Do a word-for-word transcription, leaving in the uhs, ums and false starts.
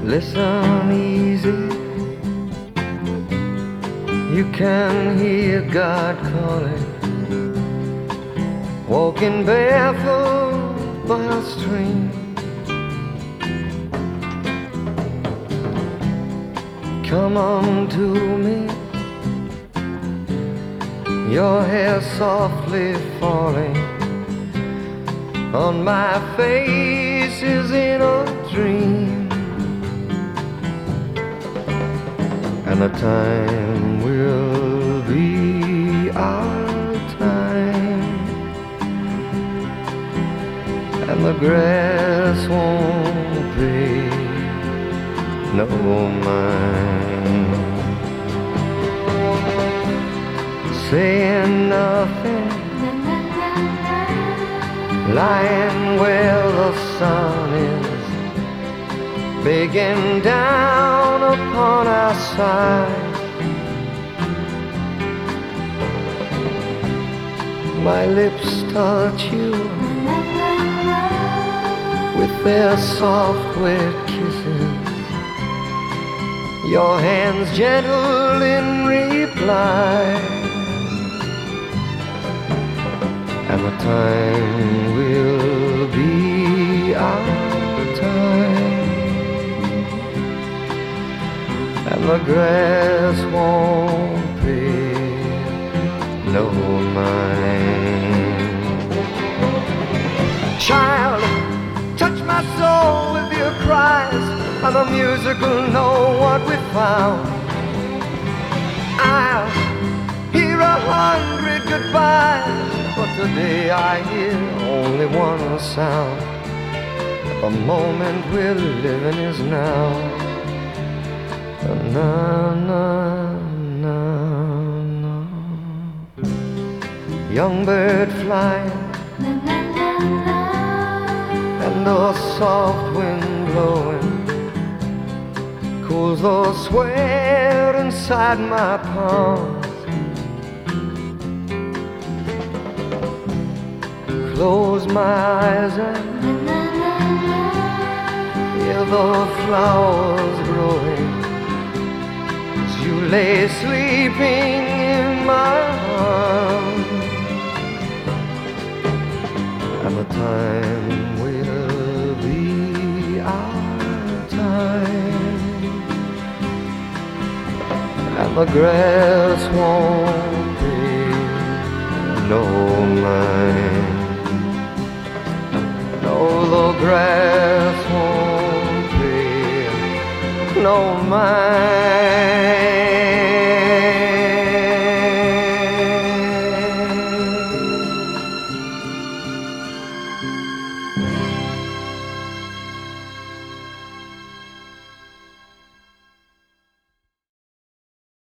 Listen easy, you can hear God calling, walking barefoot by a stream. Come unto me, your hair softly falling on my face is in a dream. And the time will be our time, and the grass won't be no mine. Saying nothing, lying where the sun is, begging down upon our side. My lips touch you with their soft wet kisses, your hands gentle in reply. And the time will be our time, and the grass won't be no mine. Child, touch my soul with your cries, and the music will know what we found. I'll hear a hundred goodbyes, but today I hear only one sound. The moment we're living is now. Na na na na. Young bird flying, and the soft wind blowing cools the sweat inside my palms. Close my eyes and hear the flowers growing as you lay sleeping in my arms. And the time will be our time, and the grass won't be no mine.